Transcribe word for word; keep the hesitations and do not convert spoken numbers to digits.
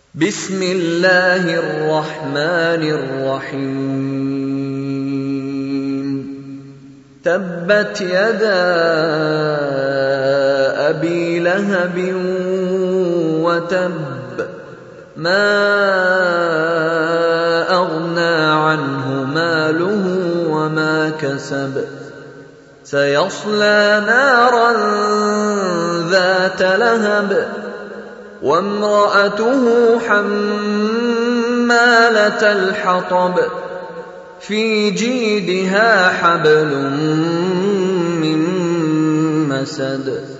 بسم الله الرحمن الرحيم تبت يدا أبي لهب وتب ما أغنى عنه ماله وما كسب سيصلى نارا ذات لهب وامرأته حمالة الحطب في جيدها حبل من مسد